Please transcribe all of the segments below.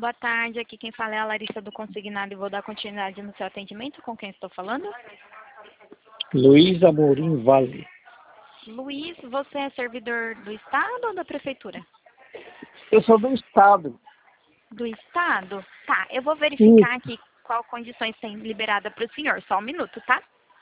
boa tarde. Aqui quem fala é a Larissa do Consignado e vou dar continuidade no seu atendimento. Com quem estou falando? Luiz Amorim Vale. Luiz, você é servidor do Estado ou da Prefeitura? Eu sou do Estado. Do Estado? Tá, eu vou Sim. verificar aqui qual condições tem liberada para o senhor. Só um minuto, tá?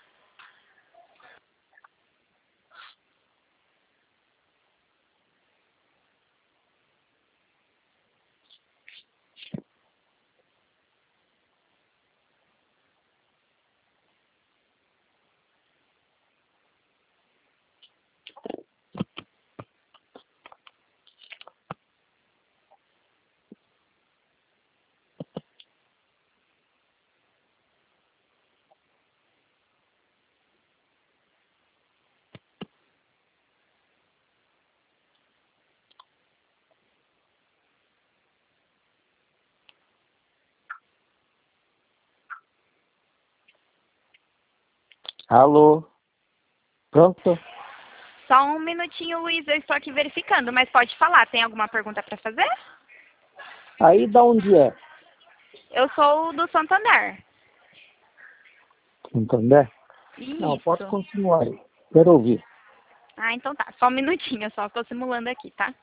Alô? Pronto? Só um minutinho, Luiz. Eu estou aqui verificando, mas pode falar. Tem alguma pergunta para fazer? Aí da onde é? Eu sou do Santander. Entendeu? Não, pode Isso. continuar aí. Quero ouvir. Ah, então tá. Só um minutinho, eu só estou simulando aqui, tá?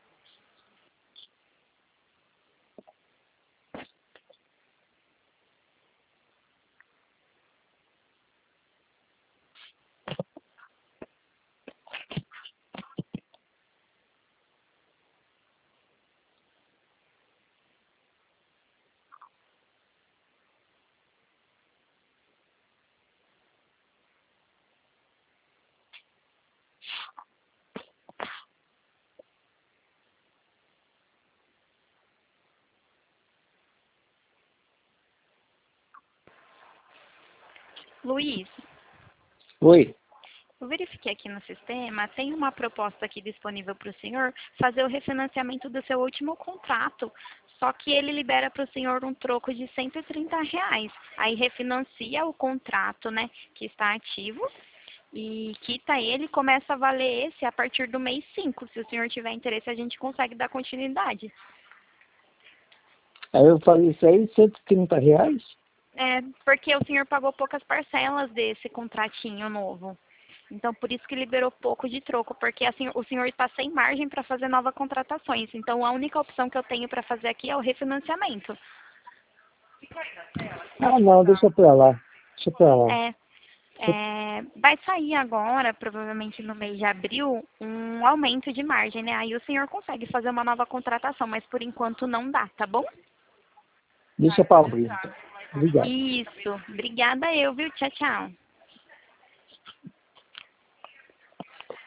Luiz, Oi. eu verifiquei aqui no sistema, tem uma proposta aqui disponível para o senhor fazer o refinanciamento do seu último contrato. Só que ele libera para o senhor um troco de R$ 130. Aí refinancia o contrato, né, que está ativo e quita ele e começa a valer esse a partir do mês 5. Se o senhor tiver interesse, a gente consegue dar continuidade. Aí eu falei isso aí, R$ 130? É, porque o senhor pagou poucas parcelas desse contratinho novo. Então, por isso que liberou pouco de troco, porque assim, o senhor está sem margem para fazer novas contratações. Então, a única opção que eu tenho para fazer aqui é o refinanciamento. Ah, não, deixa pra lá. Deixa pra lá. Vai sair agora, provavelmente no mês de abril, um aumento de margem, né? Aí o senhor consegue fazer uma nova contratação, mas por enquanto não dá, tá bom? Deixa pra abrir, então. Obrigado. Isso. Obrigada eu, viu? Tchau, tchau.